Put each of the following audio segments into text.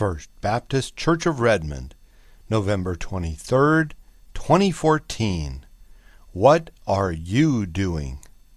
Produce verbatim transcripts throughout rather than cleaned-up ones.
First Baptist Church of Redmond, November twenty-third, twenty fourteen. What are you doing?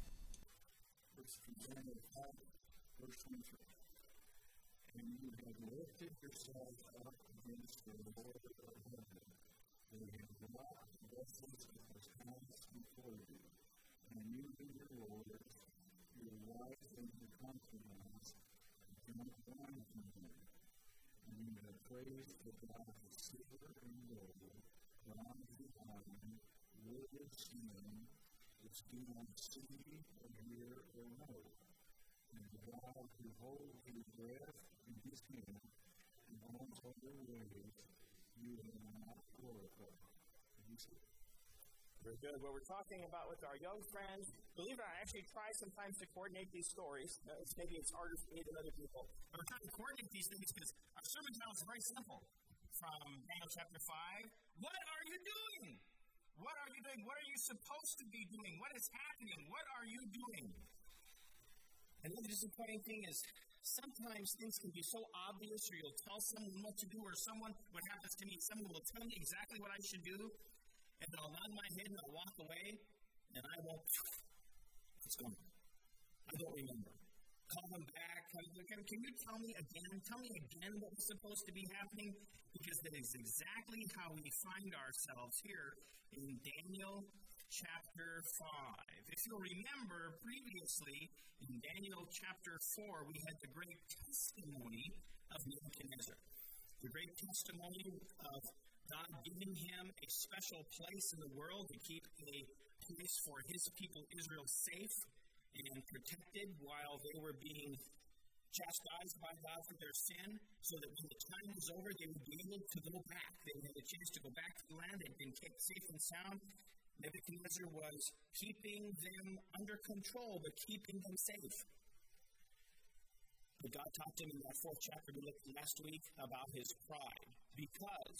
Praise the God of silver and gold, bronze and iron, wood and stone, which do not see or hear or know. And the God who holds your breath in his hand and owns all your ways, you will not glorify. Very good. What we're talking about with our young friends, believe it or not, I actually try sometimes to coordinate these stories. Uh, it's, maybe it's harder for me than other people. But we're trying to coordinate these things because our sermon title is very simple. From Daniel chapter five, what are you doing? What are you doing? What are you supposed to be doing? What is happening? What are you doing? And the disappointing thing is, sometimes things can be so obvious, or you'll tell someone what to do, or someone, what happens to me, someone will tell me exactly what I should do, and I'll nod my head and I'll walk away, and I won't, it's gone. I don't remember. Call them back. Can, can you tell me again? Tell me again what was supposed to be happening? Because that is exactly how we find ourselves here in Daniel chapter five. If you'll remember previously, in Daniel chapter four, we had the great testimony of Nebuchadnezzar. The great testimony of God giving him a special place in the world to keep a place for his people Israel safe and protected while they were being chastised by God for their sin, so that when the time was over, they would be able to go back. They would have a chance to go back to the land. They'd been kept safe and sound. Nebuchadnezzar was keeping them under control, but keeping them safe. But God talked to him in that fourth chapter we looked at last week about his pride, because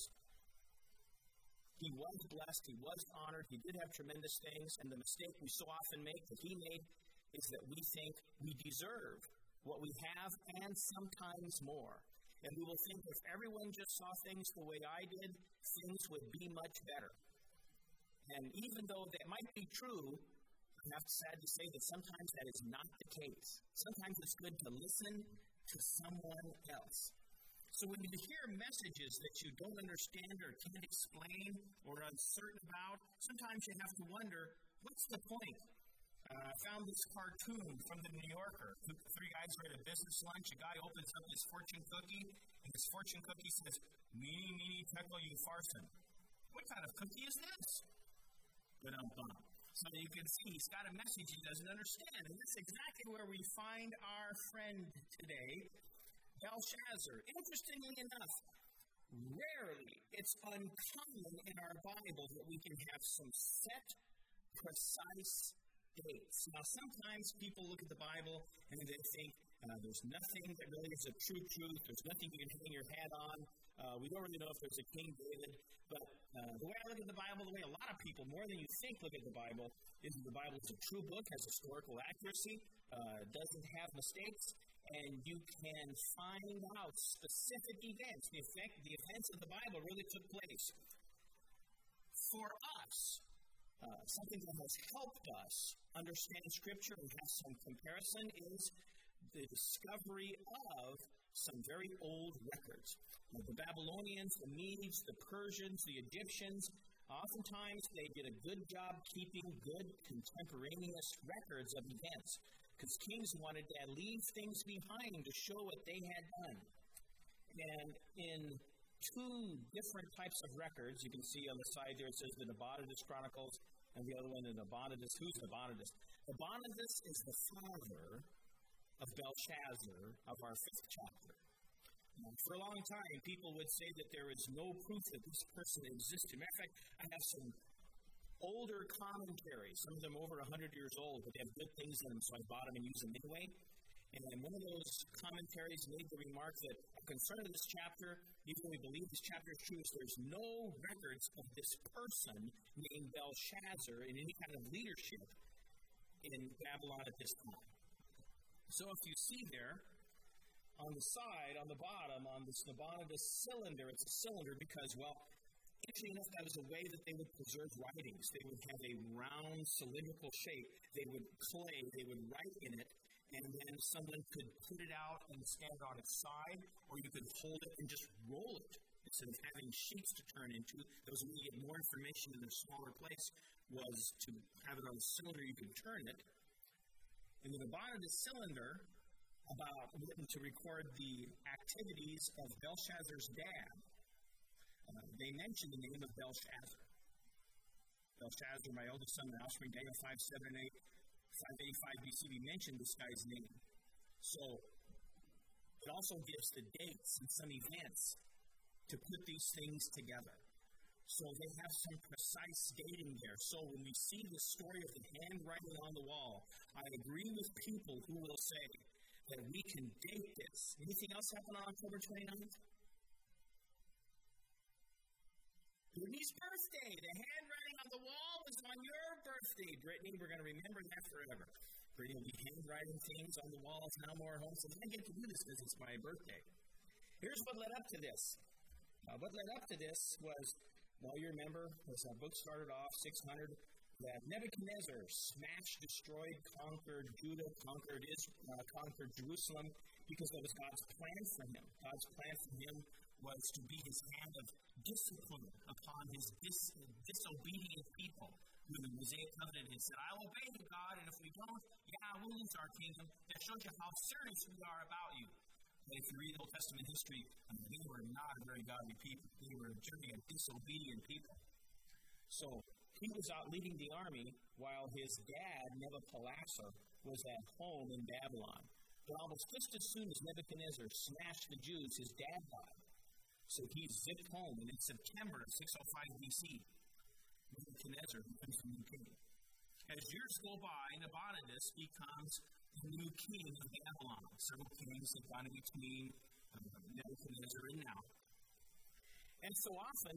he was blessed, he was honored, he did have tremendous things, and the mistake we so often make, that he made, is that we think we deserve what we have and sometimes more. And we will think if everyone just saw things the way I did, things would be much better. And even though that might be true, I have to sad to say that sometimes that is not the case. Sometimes it's good to listen to someone else. So when you hear messages that you don't understand or can't explain or are uncertain about, sometimes you have to wonder, what's the point? Uh, I found this cartoon from the New Yorker. Three guys are at a business lunch. A guy opens up his fortune cookie, and his fortune cookie says, "Meeny, meeny, tekel, you farson." What kind of cookie is this? Ba-dum-bum. So you can see he's got a message he doesn't understand. And that's exactly where we find our friend today, Belshazzar. Interestingly enough, rarely, it's uncommon in our Bible that we can have some set, precise dates. Now, sometimes people look at the Bible and they think uh, there's nothing that really is a true truth. There's nothing you can hang your hat on. Uh, we don't really know if there's a King David. But uh, the way I look at the Bible, the way a lot of people, more than you think, look at the Bible, is that the Bible is a true book, has historical accuracy, uh, doesn't have mistakes, and you can find out specific events. The, effect, the events of the Bible really took place. For us, uh, something that has helped us understand Scripture and have some comparison is the discovery of some very old records. Uh, the Babylonians, the Medes, the Persians, the Egyptians, oftentimes they did a good job keeping good contemporaneous records of events, because kings wanted to leave things behind to show what they had done. And in two different types of records, you can see on the side there it says the Nabonidus Chronicles, and the other one, the Nabonidus. Who's Nabonidus? Nabonidus is the father of Belshazzar of our fifth chapter. Now, for a long time, people would say that there is no proof that this person existed. Matter of fact, I have some older commentaries, some of them over one hundred years old, but they have good things in them, so I bought them and used them anyway. And one of those commentaries made the remark that a concern of this chapter, even though we believe this chapter is true, is there's no records of this person named Belshazzar in any kind of leadership in Babylon at this time. So if you see there, on the side, on the bottom, on this Nabonidus cylinder, it's a cylinder because, well, interesting enough, that was a way that they would preserve writings. They would have a round, cylindrical shape. They would clay, they would write in it, and then someone could put it out and stand on its side, or you could hold it and just roll it instead of having sheets to turn into. That was when you get more information in a smaller place, was to have it on a cylinder, you could turn it. And then the bottom of the cylinder, about written to record the activities of Belshazzar's dad. Uh, they mention the name of Belshazzar. Belshazzar, my oldest son, my offspring, Daniel five, seven, and eight, five eighty-five B C, we mentioned this guy's name. So, it also gives the dates and some events to put these things together. So they have some precise dating there. So when we see the story of the handwriting on the wall, I agree with people who will say that we can date this. Anything else happen on October twenty-ninth? Brittany's birthday. The handwriting on the wall was on your birthday, Brittany. We're going to remember that forever. Brittany will be handwriting things on the walls now more home. So I get to do this because it's my birthday. Here's what led up to this. Uh, what led up to this was, well, you remember, as our book started off, six hundred, that Nebuchadnezzar smashed, destroyed, conquered Judah, conquered Israel, uh, conquered Jerusalem, because that was God's plan for him. God's plan for him was to be his hand of discipline upon his dis- disobedient people. When the Mosaic covenant, he said, "I'll obey you, God, and if we don't, yeah, we'll lose our kingdom." That shows you how serious we are about you. And if you read Old Testament history, I mean, they were not a very godly people. They were generally a disobedient people. So he was out leading the army while his dad, Nebuchadnezzar, was at home in Babylon. But almost just as soon as Nebuchadnezzar smashed the Jews, his dad died. So he zipped home, and in September of six oh five B C, Nebuchadnezzar becomes the new king. As years go by, Nabonidus becomes the new king of Babylon. Several kings have gone in between uh, Nebuchadnezzar and now. And so often,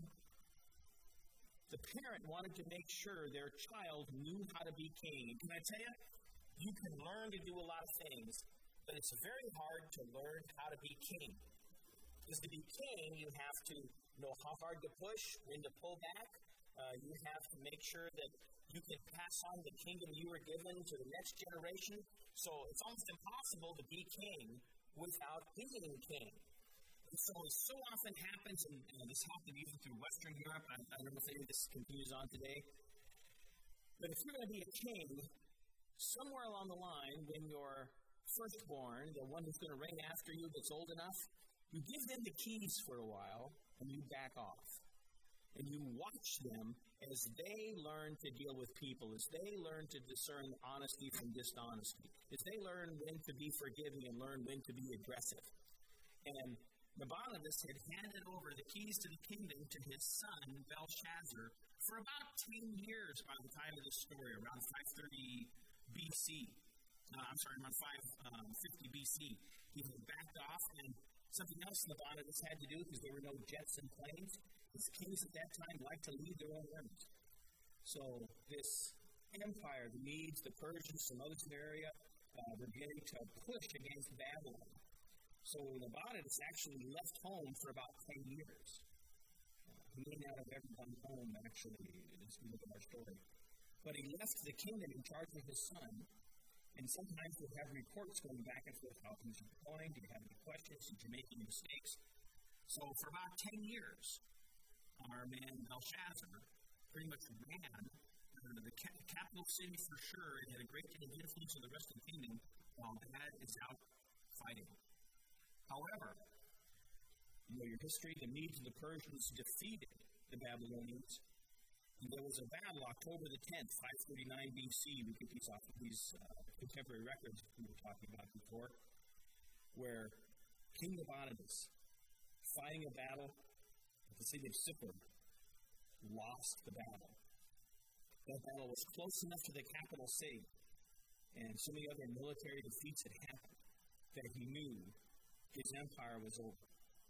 the parent wanted to make sure their child knew how to be king. And can I tell you, you can learn to do a lot of things, but it's very hard to learn how to be king. Because to be king, you have to know how hard to push, when to pull back. Uh, you have to make sure that you can pass on the kingdom you were given to the next generation. So it's almost impossible to be king without being king. And so it so often happens, and you know, this happened even through Western Europe. I, I don't know if any of this continues on today. But if you're going to be a king, somewhere along the line, when your firstborn, the one who's going to reign after you that's old enough, you give them the keys for a while, and you back off. And you watch them as they learn to deal with people, as they learn to discern honesty from dishonesty, as they learn when to be forgiving and learn when to be aggressive. And Nabonidus had handed over the keys to the kingdom to his son, Belshazzar, for about ten years by the time of this story, around five thirty B C. Uh, I'm sorry, around five fifty B C. He had backed off, and something else Nabonidus had to do, because there were no jets and planes. His kings at that time liked to lead their own armies. So this empire, the Medes, the Persians, some others in the area, uh, were beginning to push against Babylon. So Nabonidus actually left home for about ten years. Uh, he may not have ever gone home, actually, as we look at our story. But he left the kingdom in charge of his son, and sometimes we'll have reports going back and forth. How things are going? Do you have any questions? Did you make any mistakes? So for about ten years, our man Belshazzar pretty much ran uh, the ca- capital city for sure, and had a great deal of influence on the rest of the kingdom, while Dad is out fighting. However, you know your history, the Medes and the Persians defeated the Babylonians. And there was a battle October the tenth, five thirty-nine B C. We get these off of these uh, contemporary records we were talking about before, where King Nabonidus, fighting a battle at the city of Sippar, lost the battle. That battle was close enough to the capital city, and so many other military defeats had happened, that he knew his empire was over.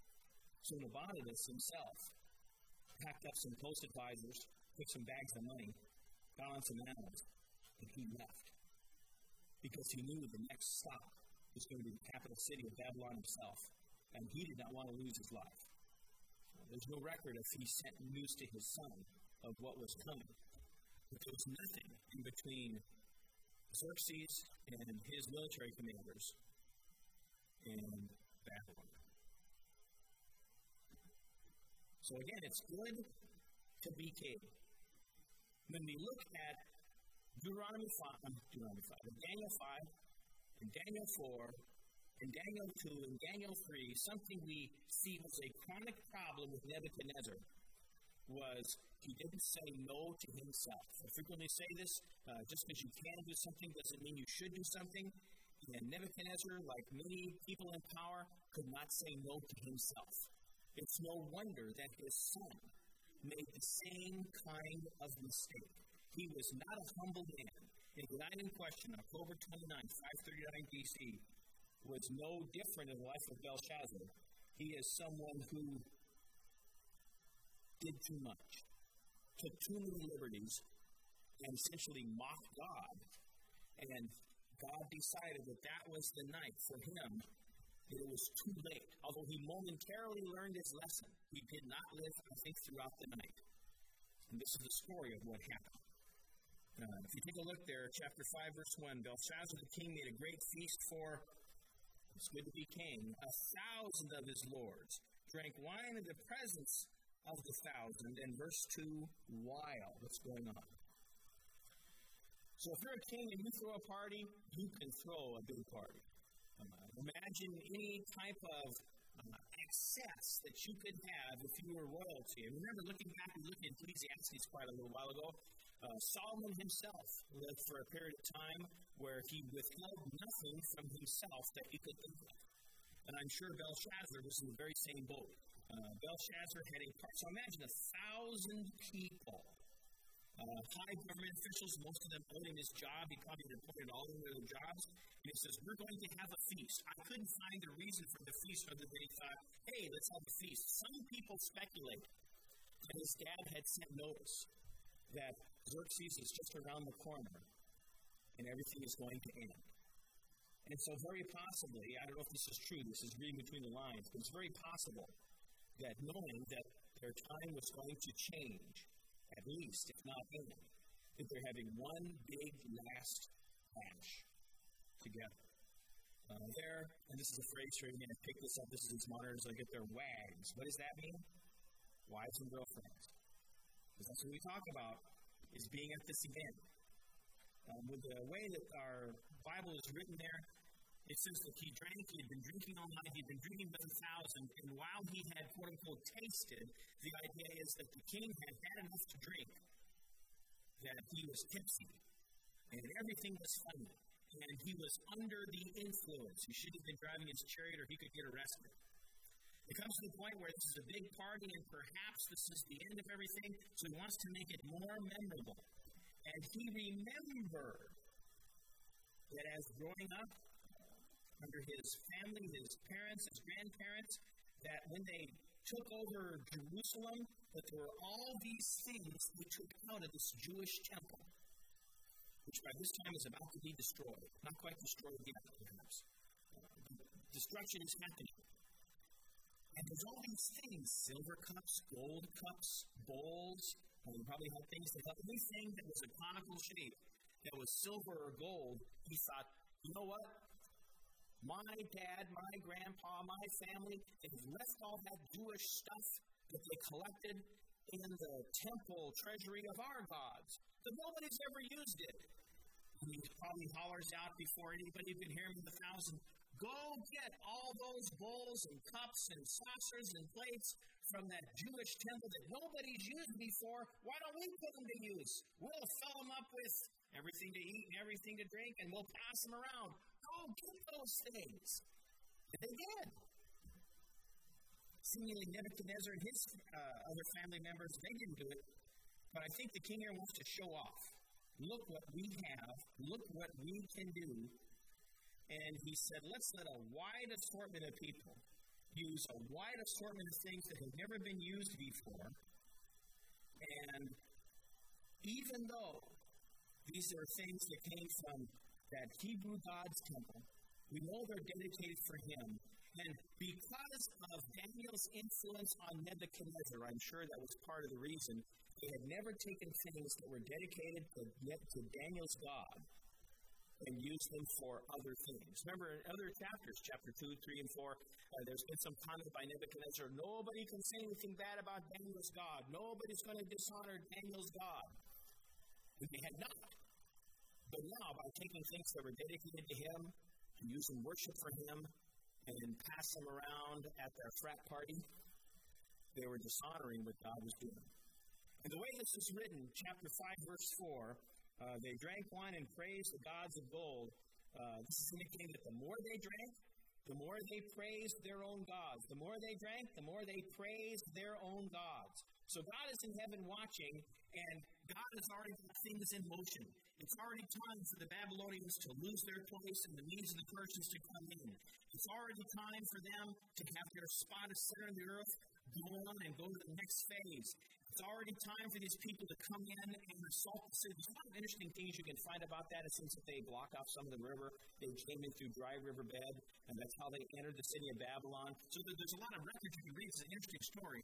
So Nabonidus himself packed up some post advisors, took some bags of money, got on some animals, and he left. Because he knew the next stop was going to be the capital city of Babylon himself, and he did not want to lose his life. There's no record if he sent news to his son of what was coming. But there was nothing in between Xerxes and his military commanders and Babylon. So again, it's good to be king. When we look at Deuteronomy five, Deuteronomy five, Daniel five, and Daniel four, and Daniel two, and Daniel three, something we see was a chronic problem with Nebuchadnezzar was he didn't say no to himself. I frequently say this, uh, just because you can do something doesn't mean you should do something. And Nebuchadnezzar, like many people in power, could not say no to himself. It's no wonder that his son made the same kind of mistake. He was not a humble man. And the night in question, October twenty-ninth, five thirty-nine B C, was no different in the life of Belshazzar. He is someone who did too much, took too many liberties, and essentially mocked God. And God decided that that was the night for him, that it was too late. Although he momentarily learned his lesson, he did not live, I think, throughout the night. And this is the story of what happened. Uh, if you take a look there, chapter five, verse one, Belshazzar the king made a great feast for, it's good to be king, a thousand of his lords, drank wine in the presence of the thousand, and verse two, while. What's going on? So if you're a king and you throw a party, you can throw a big party. Uh, imagine any type of uh, excess that you could have if you were royalty. And remember, looking back, we looked at Ecclesiastes quite a little while ago. Uh, Solomon himself lived for a period of time where he withheld nothing from himself that he could think of. And I'm sure Belshazzar was in the very same boat. Uh, Belshazzar had a part. So imagine a thousand people. Uh, high government officials, most of them owning his job. He probably had appointed all of their jobs. And he says, we're going to have a feast. I couldn't find a reason for the feast other than he thought, hey, let's have a feast. Some people speculate that his dad had sent notice that Xerxes is just around the corner and everything is going to end. And so very possibly, I don't know if this is true, this is reading between the lines, but it's very possible that knowing that their time was going to change, at least, if not end, that they're having one big last bash together. Uh, there, and this is a phrase where you're going to pick this up, this is as modern as I get their wags. What does that mean? Wives and girlfriends. Because that's what we talk about, is being at this event. Um, with the way that our Bible is written there, it says that he drank, he had been drinking all night, he had been drinking with a thousand, and while he had, quote unquote, tasted, the idea is that the king had had enough to drink, that he was tipsy, and everything was funny, and he was under the influence. He should have been driving his chariot or he could get arrested. It comes to the point where this is a big party, and perhaps this is the end of everything, so he wants to make it more memorable. And he remembered that as growing up, under his family, his parents, his grandparents, that when they took over Jerusalem, that there were all these things they took out of this Jewish temple, which by this time is about to be destroyed. Not quite destroyed yet, perhaps. Uh, destruction is happening. And there's all these things, silver cups, gold cups, bowls, and we probably had things that had anything that was a conical shape, that was silver or gold. He thought, you know what? My dad, my grandpa, my family, they have left all that Jewish stuff that they collected in the temple treasury of our gods, but nobody's ever used it. And he probably hollers out before anybody can hear him in the thousand, go get all those bowls and cups and saucers and plates from that Jewish temple that nobody's used before. Why don't we put them to use? We'll fill them up with everything to eat and everything to drink, and we'll pass them around. Go get those things. And they did. Seemingly Nebuchadnezzar and his uh, other family members, they didn't do it. But I think the king here wants to show off. Look what we have. Look what we can do. And he said, let's let a wide assortment of people use a wide assortment of things that have never been used before. And even though these are things that came from that Hebrew God's temple, We know they're dedicated for him. And because of Daniel's influence on Nebuchadnezzar, I'm sure that was part of the reason, they had never taken things that were dedicated to, to Daniel's God and used them for other things. Remember in other chapters, chapter two, three, and four, uh, there's been some comment by Nebuchadnezzar, nobody can say anything bad about Daniel's God. Nobody's going to dishonor Daniel's God. But they had not. But now, by taking things that were dedicated to him, and using worship for him, and pass them around at their frat party, they were dishonoring what God was doing. And the way this is written, chapter five, verse four, uh, they drank wine and praised the gods of gold. Uh, this is indicating that the more they drank, the more they praised their own gods. The more they drank, the more they praised their own gods. So God is in heaven watching, and God has already put things in motion. It's already time for the Babylonians to lose their place and the Medes and the Persians to come in. It's already time for them to have their spot as center of the earth go on and go to the next phase. It's already time for these people to come in and assault the city. There's a lot of interesting things you can find about that. It seems that they block off some of the river. They came in through dry riverbed, and that's how they entered the city of Babylon. So there's a lot of records you can read. It's an interesting story.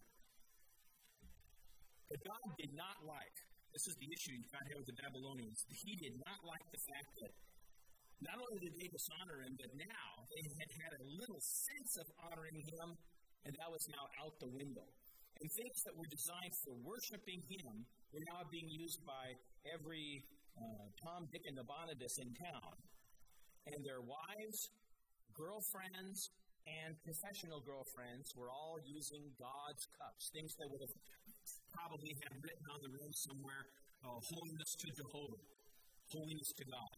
But God did not like, this is the issue you found here with the Babylonians, he did not like the fact that not only did they dishonor him, but now they had had a little sense of honoring him, and that was now out the window. And things that were designed for worshiping him were now being used by every uh, Tom, Dick, and Nabonidus in town. And their wives, girlfriends, and professional girlfriends were all using God's cups, things they would have probably had written on the room somewhere, uh, holiness to Jehovah, holiness to God.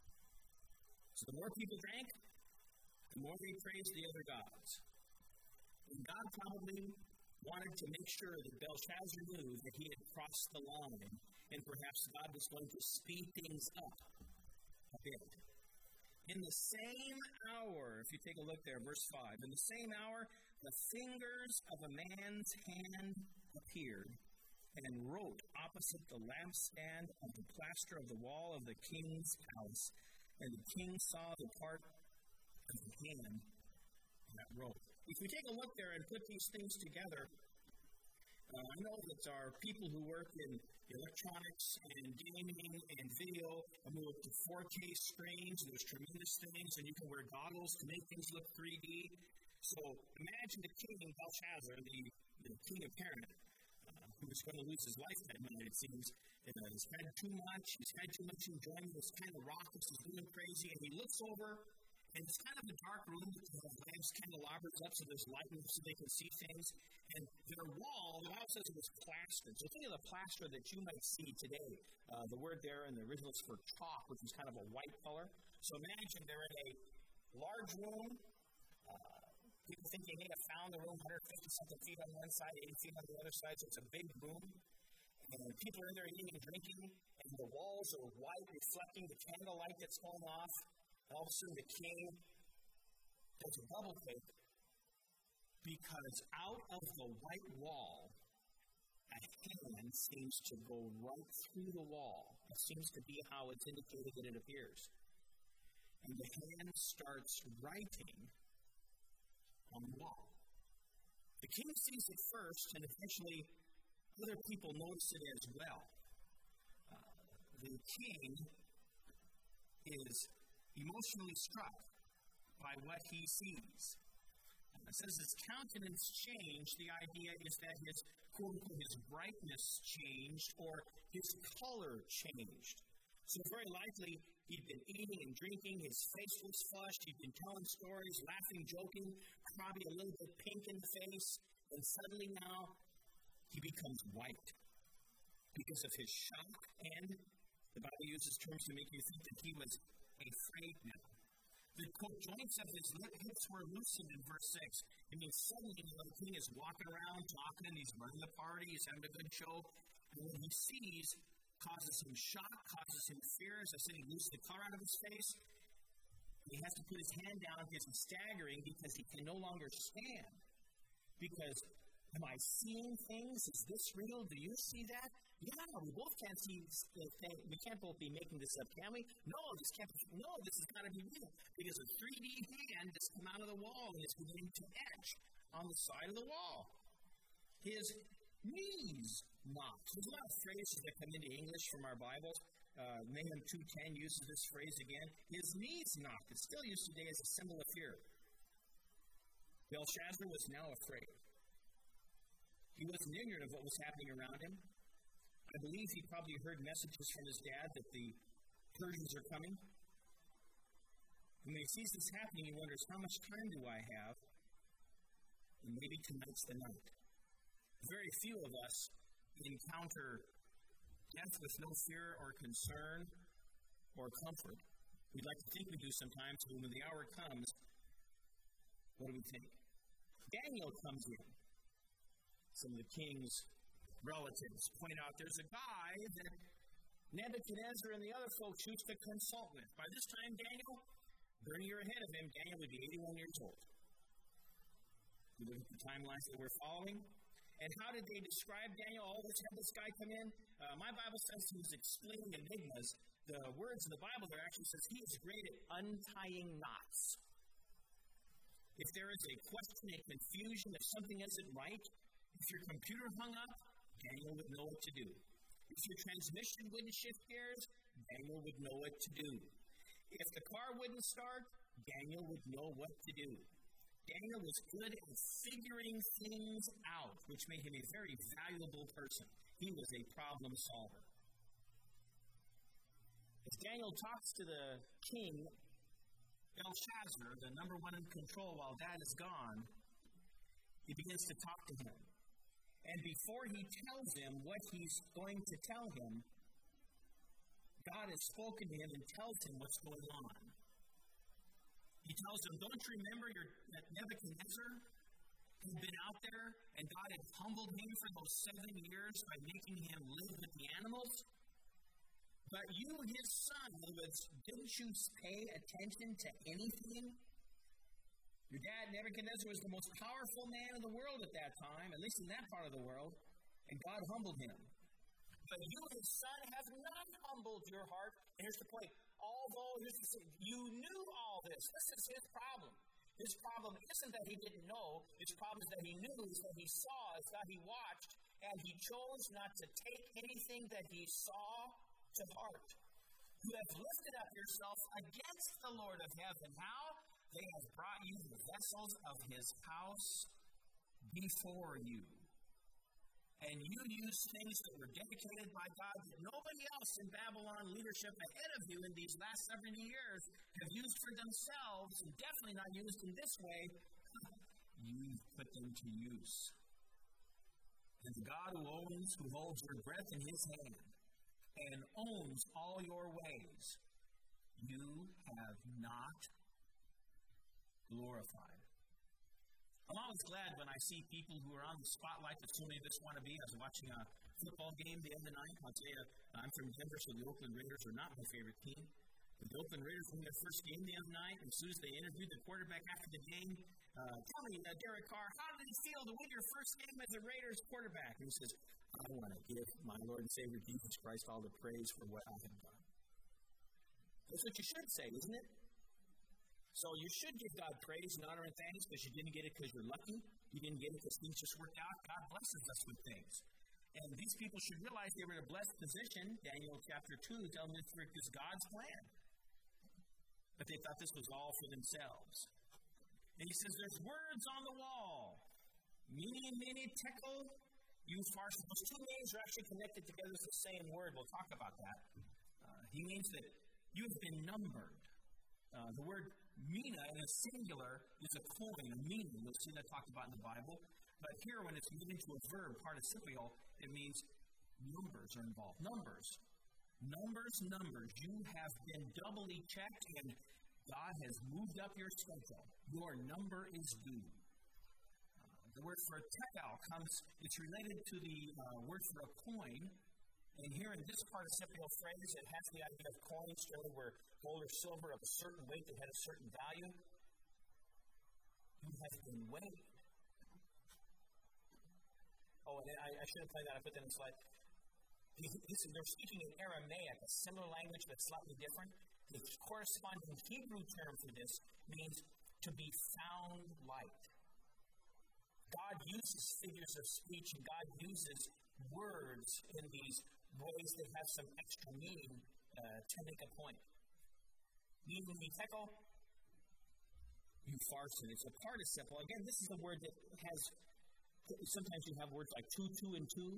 So the more people drank, the more they praised the other gods. And God probably wanted to make sure that Belshazzar knew that he had crossed the line, and perhaps God was going to speed things up a bit. In the same hour, if you take a look there, verse five, in the same hour, the fingers of a man's hand appeared and wrote opposite the lampstand of the plaster of the wall of the king's house. And the king saw the part of the hand that wrote. If we take a look there and put these things together, uh, I know that there are people who work in electronics and gaming and video, and we look at four K screens, and there's tremendous things, and you can wear goggles to make things look three D. So imagine the king, Belshazzar, the, the king apparent, uh, who was going to lose his life that night, it seems. Uh, he's had too much, he's had too much enjoyment, he's kind of raucous, he's doing crazy, and he looks over, and it's kind of a dark room with the lamps candelabras up so there's light so they can see things. And their wall, the Bible says it was plastered. So think of the plaster that you might see today. Uh, the word there in the original is for chalk, which is kind of a white color. So imagine they're in a large room. Uh, people think they may have found the room one hundred fifty something feet on one side, eighty feet on the other side, so it's a big room. And people are in there eating and drinking, and the walls are white, reflecting the candlelight that's going off. And all of a sudden the king does a double take, because out of the white wall, a hand seems to go right through the wall. It seems to be how it's indicated that it appears. And the hand starts writing on the wall. The king sees it first, and eventually other people notice it as well. Uh, the king is emotionally struck by what he sees. It says his countenance changed. The idea is that his, quote unquote, his brightness changed or his color changed. So very likely he'd been eating and drinking, his face was flushed, he'd been telling stories, laughing, joking, probably a little bit pink in the face, and suddenly now he becomes white because of his shock, and the Bible uses terms to make you think that he was afraid now. The quote, joints of his lips were loosened in verse six. It means suddenly you know, the king is walking around talking, and he's running the party, he's having a good show, and what he sees causes him shock, causes him fear. As I said, he loses the color out of his face. He has to put his hand down because he's staggering because he can no longer stand. Because Am I seeing things? Is this real? Do you see that? Yeah, we both can't see the thing. We can't both be making this up, can we? No, this can't be. No, this has got to be real. Because a three D hand has come out of the wall and is beginning to etch on the side of the wall. His knees knocked. There's a lot of phrases that come into English from our Bibles. Uh, Nahum two ten uses this phrase again. His knees knocked. It's still used today as a symbol of fear. Belshazzar was now afraid. He wasn't ignorant of what was happening around him. I believe he probably heard messages from his dad that the Persians are coming. And when he sees this happening, he wonders, how much time do I have? And maybe tonight's the night. Very few of us encounter death with no fear or concern or comfort. We'd like to think we do sometimes, but when the hour comes, what do we think? Daniel comes in. Some of the king's relatives point out there's a guy that Nebuchadnezzar and the other folks used to consult with. By this time, Daniel, thirty years ahead of him, Daniel would be eighty-one years old. You look at the timelines that we're following. And how did they describe Daniel? Always had this guy come in. Uh, my Bible says he was explaining enigmas. The words in the Bible there actually says he is great at untying knots. If there is a question, a confusion, if something isn't right, if your computer hung up, Daniel would know what to do. If your transmission wouldn't shift gears, Daniel would know what to do. If the car wouldn't start, Daniel would know what to do. Daniel was good at figuring things out, which made him a very valuable person. He was a problem solver. As Daniel talks to the king, Belshazzar, the number one in control while dad is gone, he begins to talk to him. And before he tells him what he's going to tell him, God has spoken to him and tells him what's going on. He tells him, don't you remember your, that Nebuchadnezzar had been out there and God had humbled him for those seven years by making him live with the animals? But you, his son, didn't you pay attention to anything? Your dad, Nebuchadnezzar, was the most powerful man in the world at that time, at least in that part of the world, and God humbled him. But you, his son, have not humbled your heart. And here's the point. Although here's the thing, you knew all this. This is his problem. His problem isn't that he didn't know. His problem is that he knew, is that he saw, is that he watched, and he chose not to take anything that he saw to heart. You have lifted up yourself against the Lord of heaven. How? They have brought you the vessels of his house before you. And you used things that were dedicated by God that nobody else in Babylon leadership ahead of you in these last seventy years have used for themselves, and definitely not used in this way. You've put them to use. And the God who owns, who holds your breath in his hand and owns all your ways, you have not glorified. I'm always glad when I see people who are on the spotlight that so many of us want to be. I was watching a football game the other night. I'll tell you, I'm from Denver, so the Oakland Raiders are not my favorite team. But the Oakland Raiders won their first game the other night, and as soon as they interviewed the quarterback after the game, uh, tell me, uh, Derek Carr, how did it feel to win your first game as a Raiders quarterback? And he says, I want to give my Lord and Savior Jesus Christ all the praise for what I have done. That's what you should say, isn't it? So you should give God praise and honor and thanks because you didn't get it because you're lucky. You didn't get it because things just worked out. God blesses us with things. And these people should realize they were in a blessed position. Daniel chapter two tells us it was God's plan. But they thought this was all for themselves. And he says there's words on the wall. Mene, mene, tekel, upharsin. Those two names are actually connected together as the same word. We'll talk about that. Uh, he means that you have been numbered. Uh, the word mina in a singular is a coin, a meaning. You'll see that talked about in the Bible. But here, when it's moved into a verb, participial, it means numbers are involved. Numbers. Numbers, numbers. You have been doubly checked, and God has moved up your schedule. Your number is due. Uh, the word for tekel comes, it's related to the uh, word for a coin. And here in this participial phrase, it has the idea of coins, generally where gold or silver of a certain weight that had a certain value. You have been weighed. and I, I should have played that. I put that in the slide. This, they're speaking in Aramaic, a similar language but slightly different. The corresponding Hebrew term for this means to be found light. God uses figures of speech, and God uses words in these ways that have some extra meaning uh, to make a point. Meaning mitekel, upharsin. It's a participle. Again, this is a word that has, sometimes you have words like two, two, and two,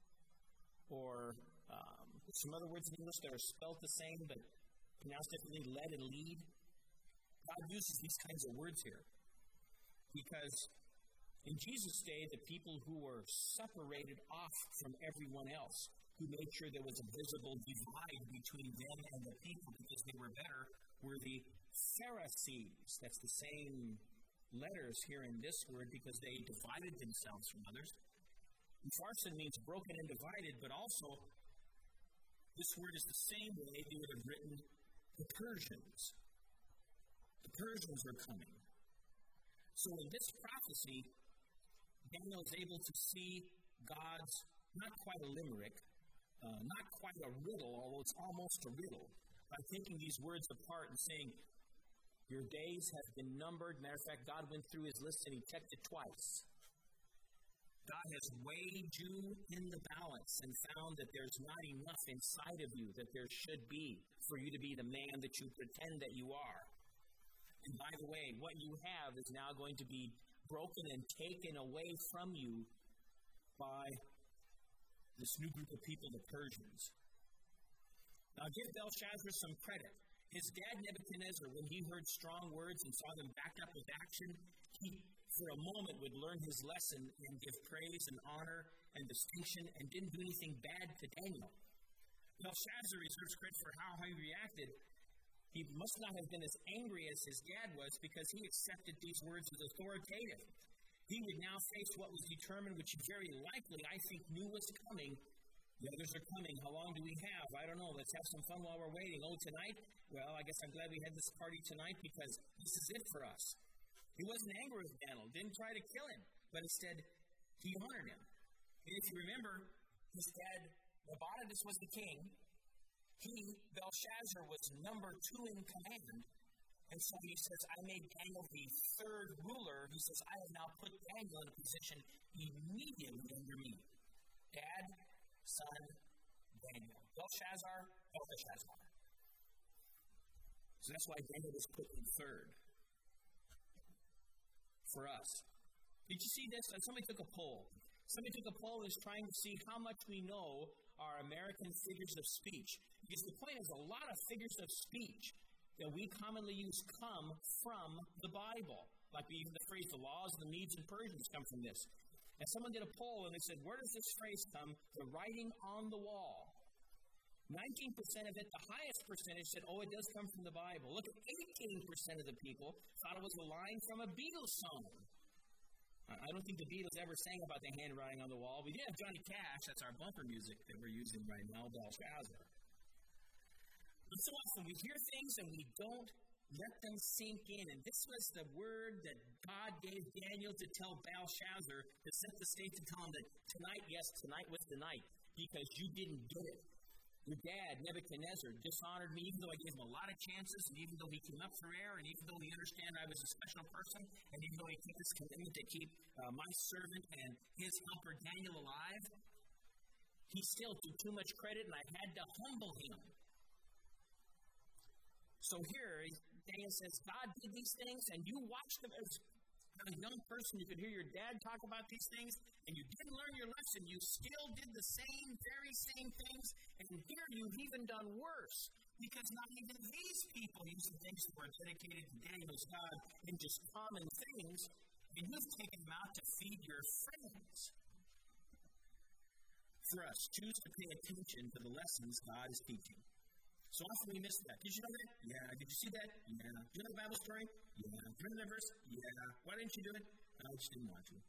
or um, some other words in English that are spelled the same but pronounced differently, led and lead. God uses these kinds of words here because in Jesus' day, the people who were separated off from everyone else, who made sure there was a visible divide between them and the people because they were better, were the Pharisees. That's the same letters here in this word because they divided themselves from others. Upharsin means broken and divided, but also this word is the same way they would have written the Persians. The Persians are coming. So in this prophecy, Daniel is able to see God's, not quite a limerick, uh, not quite a riddle, although it's almost a riddle, by taking these words apart and saying, your days have been numbered. Matter of fact, God went through his list and he checked it twice. God has weighed you in the balance and found that there's not enough inside of you that there should be for you to be the man that you pretend that you are. And by the way, what you have is now going to be broken and taken away from you by this new group of people, the Persians. Now give Belshazzar some credit. His dad Nebuchadnezzar, when he heard strong words and saw them backed up with action, he for a moment would learn his lesson and give praise and honor and distinction and didn't do anything bad to Daniel. Belshazzar reserves credit for how he reacted. He must not have been as angry as his dad was because he accepted these words as authoritative. He would now face what was determined, which he very likely, I think, knew was coming. The others are coming. How long do we have? I don't know. Let's have some fun while we're waiting. Oh, tonight? Well, I guess I'm glad we had this party tonight because this is it for us. He wasn't angry with Daniel, didn't try to kill him, but instead, he honored him. And if you remember, his dad, Nabonidus, was the king. He, Belshazzar, was number two in command. And so he says, I made Daniel the third ruler. He says, I have now put Daniel in a position immediately under me. Dad, son, Daniel. Belshazzar, Belteshazzar. So that's why Daniel was put in third. For us. Did you see this? Somebody took a poll. Somebody took a poll and is trying to see how much we know are American figures of speech. Because the point is, a lot of figures of speech that we commonly use come from the Bible. Like even the phrase, the laws of the Medes and Persians come from this. And someone did a poll and they said, where does this phrase come? The writing on the wall. nineteen percent of it, the highest percentage, said, oh, it does come from the Bible. Look, eighteen percent of the people thought it was a line from a Beatles song. I don't think the Beatles ever sang about the handwriting on the wall. We did have Johnny Cash. That's our bumper music that we're using right now, Belshazzar. But so often we hear things and we don't let them sink in. And this was the word that God gave Daniel to tell Belshazzar to set the stage to tell him that tonight, yes, tonight was the night because you didn't do it. Your dad, Nebuchadnezzar, dishonored me even though I gave him a lot of chances, and even though he came up for air, and even though he understood I was a special person, and even though he took this commitment to keep uh, my servant and his helper Daniel alive, he still took too much credit, and I had to humble him. So here, Daniel says, God did these things, and you watched them as a young person. You could hear your dad talk about these things, and you didn't learn your lesson. You still did the same, very same things, and here you've even done worse, because not even these people use the things that were dedicated to Daniel's God in just common things, and you've taken them out to feed your friends. For us, choose to pay attention to the lessons God is teaching. So often we miss that. Did you know that? Yeah. Did you see that? Yeah. Do you know the Bible story? Yeah. Do you remember that verse? Yeah. Why didn't you do it? I just didn't want to.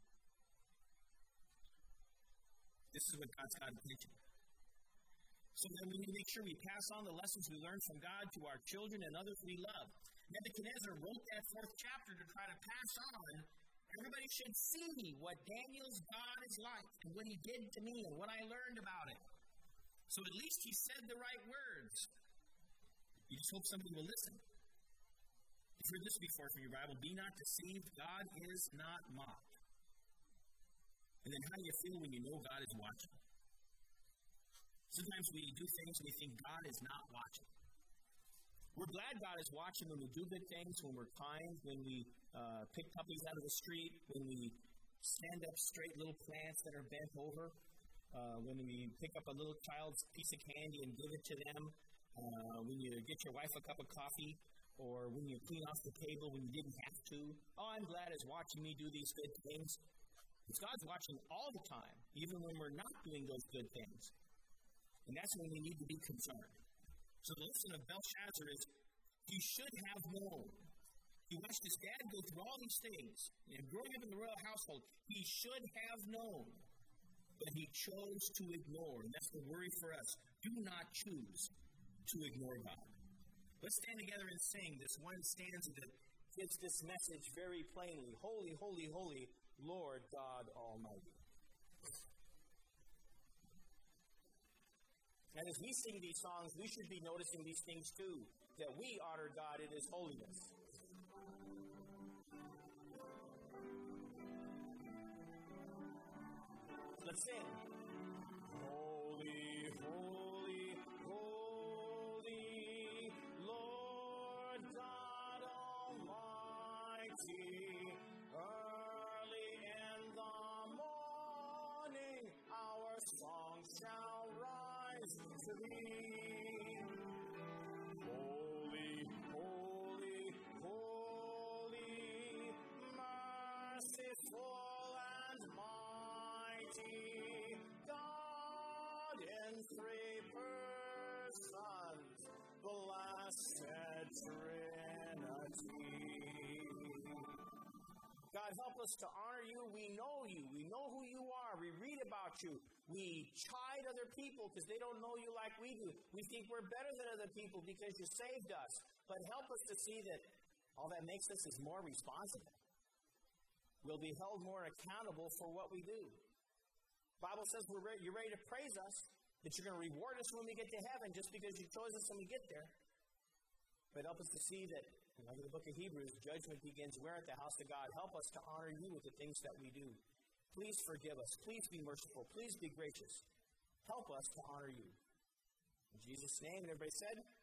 This is what God's got attention. So then we need to make sure we pass on the lessons we learn from God to our children and others we love. Nebuchadnezzar wrote that fourth chapter to try to pass on Everybody should see what Daniel's God is like and what he did to me and what I learned about it. So at least he said the right words. You just hope somebody will listen. You've heard this before from your Bible. Be not deceived. God is not mocked. And then how do you feel when you know God is watching? Sometimes we do things and we think God is not watching. We're glad God is watching when we do good things, when we're kind, when we uh, pick puppies out of the street, when we stand up straight little plants that are bent over, uh, when we pick up a little child's piece of candy and give it to them, uh, when you get your wife a cup of coffee, or when you clean off the table when you didn't have to. Oh, I'm glad He's watching me do these good things. Because God's watching all the time, even when we're not doing those good things. And that's when we need to be concerned. So the lesson of Belshazzar is, he should have known. He watched his dad go through all these things, and growing up in the royal household, he should have known. But he chose to ignore. And that's the worry for us. Do not choose to ignore God. Let's stand together and sing this one stanza that gives this message very plainly. Holy, holy, holy, Lord God Almighty. And as we sing these songs, we should be noticing these things too, that we honor God in His holiness. Let's sing. Holy, holy, holy, Lord God Almighty. Early in the morning, our song shall rise to Thee. Holy, holy, holy, merciful and mighty, God in three persons, blessed Trinity. God, help us to honor You. We know You. We know who You are. We read about You. We chide other people because they don't know You like we do. We think we're better than other people because You saved us. But help us to see that all that makes us is more responsible. We'll be held more accountable for what we do. The Bible says we're re- you're ready to praise us, that You're going to reward us when we get to heaven just because You chose us when we get there. But help us to see that, like in the book of Hebrews, judgment begins where? At the house of God. Help us to honor You with the things that we do. Please forgive us. Please be merciful. Please be gracious. Help us to honor You. In Jesus' name, and everybody said,